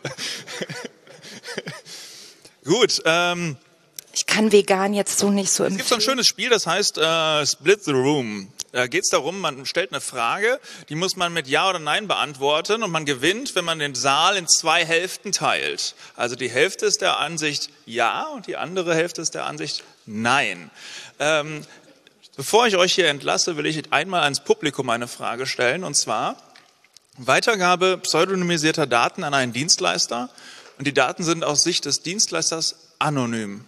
Gut. Ähm, ich kann vegan jetzt so nicht so empfehlen. Es gibt so ein schönes Spiel, das heißt äh, Split the Room. Da geht es darum, man stellt eine Frage, die muss man mit Ja oder Nein beantworten und man gewinnt, wenn man den Saal in zwei Hälften teilt. Also die Hälfte ist der Ansicht Ja und die andere Hälfte ist der Ansicht Nein. Ähm, bevor ich euch hier entlasse, will ich einmal ans Publikum eine Frage stellen, und zwar Weitergabe pseudonymisierter Daten an einen Dienstleister, und die Daten sind aus Sicht des Dienstleisters anonym.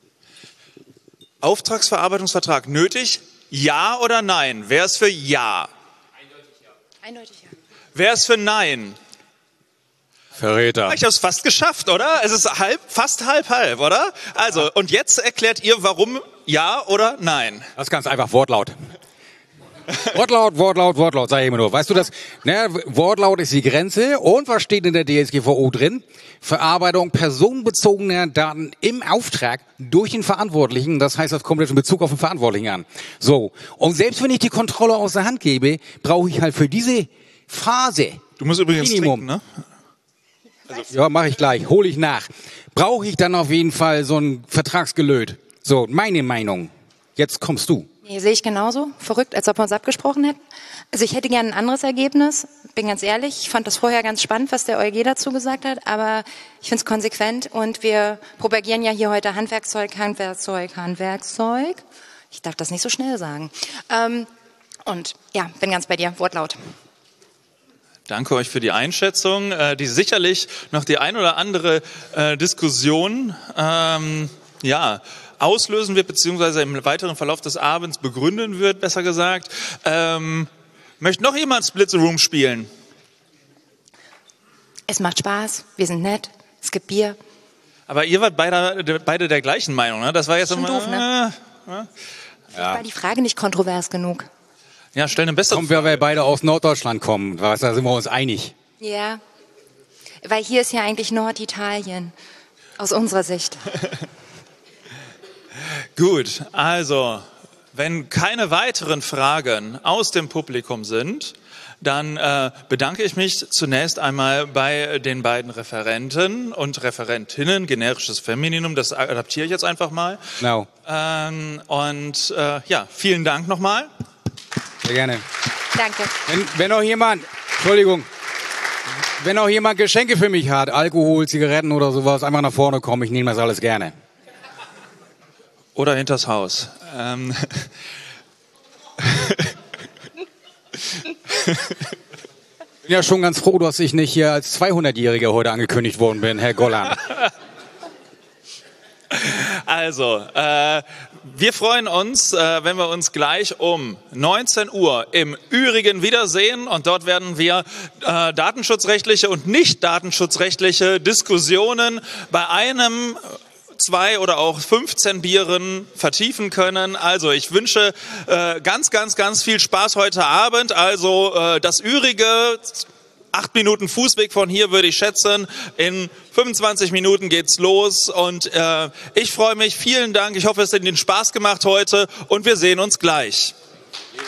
Auftragsverarbeitungsvertrag nötig? Ja oder nein? Wer ist für Ja? Eindeutig ja. Eindeutig ja. Wer ist für Nein? Verräter. Ich habe es fast geschafft, oder? Es ist halb, fast halb, halb, oder? Also, und jetzt erklärt ihr, warum Ja oder Nein? Das ist ganz einfach, Wortlaut. Wortlaut, Wortlaut, Wortlaut, sag ich immer nur. Weißt du das? Ne, Wortlaut ist die Grenze. Und was steht in der D S G V O drin? Verarbeitung personenbezogener Daten im Auftrag durch den Verantwortlichen. Das heißt, das kommt jetzt in Bezug auf den Verantwortlichen an. So. Und selbst wenn ich die Kontrolle aus der Hand gebe, brauche ich halt für diese Phase Du musst übrigens Minimum. trinken, ne? Also, ja, mache ich gleich. Hole ich nach. Brauche ich dann auf jeden Fall so ein Vertragsgelöt. So, meine Meinung. Jetzt kommst du. Nee, sehe ich genauso. Verrückt, als ob wir uns abgesprochen hätten. Also ich hätte gerne ein anderes Ergebnis. Bin ganz ehrlich, ich fand das vorher ganz spannend, was der O E G dazu gesagt hat, aber ich finde es konsequent und wir propagieren ja hier heute Handwerkszeug, Handwerkszeug, Handwerkszeug. Ich darf das nicht so schnell sagen. Ähm, und ja, bin ganz bei dir, Wortlaut. Danke euch für die Einschätzung, äh, die sicherlich noch die ein oder andere äh, Diskussion ähm, ja, auslösen wird, beziehungsweise im weiteren Verlauf des Abends begründen wird, besser gesagt. Ähm, möchte noch jemand Split the Room spielen? Es macht Spaß, wir sind nett, es gibt Bier. Aber ihr wart beide, beide der gleichen Meinung, ne? Das war jetzt Schon immer, doof, ne? Äh, äh. Ja. War die Frage nicht kontrovers genug? Ja, stell eine bessere Kommen wir, weil wir beide aus Norddeutschland kommen. Da sind wir uns einig. Ja, weil hier ist ja eigentlich Norditalien, aus unserer Sicht. Gut, also, wenn keine weiteren Fragen aus dem Publikum sind, dann äh, bedanke ich mich zunächst einmal bei den beiden Referenten und Referentinnen, generisches Femininum, das adaptiere ich jetzt einfach mal. No. Ähm, und äh, ja, vielen Dank nochmal. Sehr gerne. Danke. Wenn, wenn noch jemand, Entschuldigung, wenn noch jemand Geschenke für mich hat, Alkohol, Zigaretten oder sowas, einfach nach vorne kommen, ich nehme das alles gerne. Oder hinters Haus. Ähm Ich bin ja schon ganz froh, dass ich nicht hier als zweihundertjähriger heute angekündigt worden bin, Herr Gollan. Also, äh, wir freuen uns, äh, wenn wir uns gleich um neunzehn Uhr im Ürigen wiedersehen, und dort werden wir äh, datenschutzrechtliche und nicht datenschutzrechtliche Diskussionen bei einem, zwei oder auch fünfzehn Bieren vertiefen können. Also ich wünsche äh, ganz, ganz, ganz viel Spaß heute Abend. Also äh, das Ürige, acht Minuten Fußweg von hier würde ich schätzen. In fünfundzwanzig Minuten geht's los und äh, ich freue mich. Vielen Dank. Ich hoffe, es hat Ihnen Spaß gemacht heute und wir sehen uns gleich.